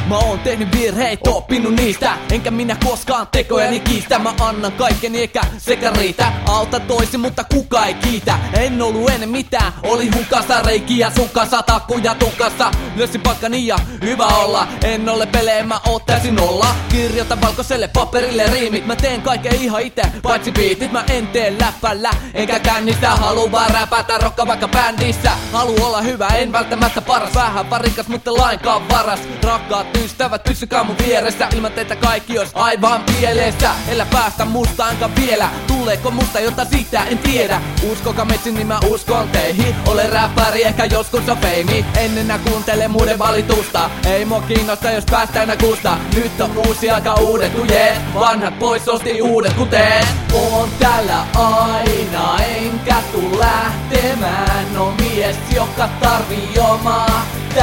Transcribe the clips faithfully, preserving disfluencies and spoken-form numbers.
Mä oon tehnyt virheitä, oppinut niistä, enkä minä koskaan tekojani kiistä. Mä annan kaikkeni eikä sekä riitä. Auta toisi, mutta kuka ei kiitä. En ollut ennen mitään, oli hukassa reikiä sukassa, takkuja tukassa. Lössin pakkani ja hyvä olla. En ole pelejä, mä oon täysin olla. Kirjoitan valkoiselle paperille riimit. Mä teen kaiken ihan ite, paitsi biitit. Mä en tee läppällä, enkä kännistä. Haluu vaan räpätä, rokka vaikka bändissä. Haluu olla hyvä, en välttämättä paras. Vähän varikas, mutta lainkaan varas. Rakkaat ystävät, pysykää mun vieressä. Ilman teitä kaikki ois aivan pielessä. Älä päästä musta enkä vielä. Tuleeko musta jota sitä en tiedä. Uskokaa metsin, niin mä uskon teihin. Olen räppäri, ehkä joskus on feimi. En enää kuuntele muiden valitusta. Ei mua kiinnosta, jos päästään enää kuusta. Nyt on uusi aika, uudet kujet. Vanhat pois, osti uudet kuteet. Oon täällä aina, enkä tuu lähtemään. No mies, joka tarvii omaa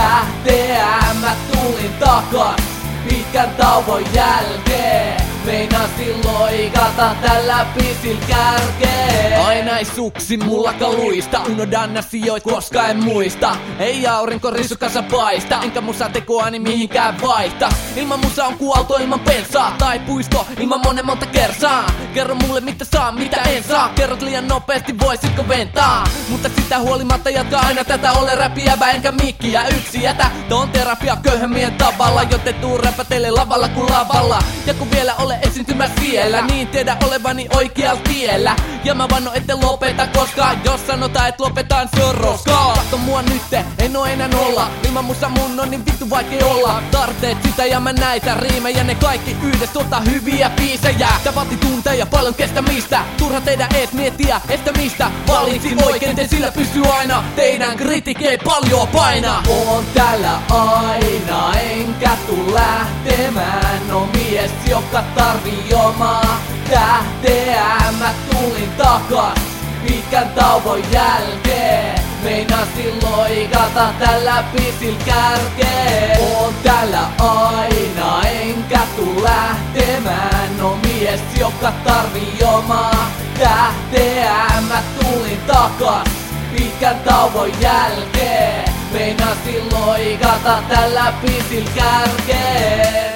tähteä. Mä tulin takas pitkän tauon jälkeen. Meinasin loikata tällä pisil kärkeen. Aina ei suksin mullakaan luista. Unohdan asioit, koska en muista. Ei aurinko risukassa paista, enkä musa tekoani mihinkään vaihta. Ilman musa on kuolto ilman pensaa. Tai puisto ilman monen monta kersaa. Kerro mulle mitä saa, mitä en saa. Kerrot liian nopeasti, voisitko ventaa. Mutta sitä huolimatta jatka aina tätä. Ole räpiävä enkä mikkiä yksi jätä. Tää on terapia köyhemmien tavalla. Joten tuu räpätele lavalla kuin lavalla. Ja kun vielä ole esiintymä siellä, niin tiedä olevani oikealla tiellä. Ja mä vanno ette lopeta koskaan. Jos sanotaan et lopetan, se on roskaa. Katso mua nytte, en oo enää olla. Ilman musa mun on niin vittu vaikei olla. Tarteet sitä ja mä näitä riimejä. Ne kaikki yhdessä tuottaa hyviä biisejä. Tää vaati tunteja paljon kestämistä. Turha teidän ees miettiä estämistä. Valitsin oikein, te sillä pystyy aina. Teidän kritiikki ei paljon paina. Oon täällä aina, enkä tuu lähtemään. No mies, joka tarvii omaa tähteä. Mä tulin takas pitkän tauon jälkeen. Meinasin loikata tällä pisil kärkeen. Oon täällä aina, enkä tuu lähtemään. No mies, joka tarvii omaa tähteä. Mä tulin takas pitkän tauon jälkeen. Meinasin loikata tällä pisil kärkeen.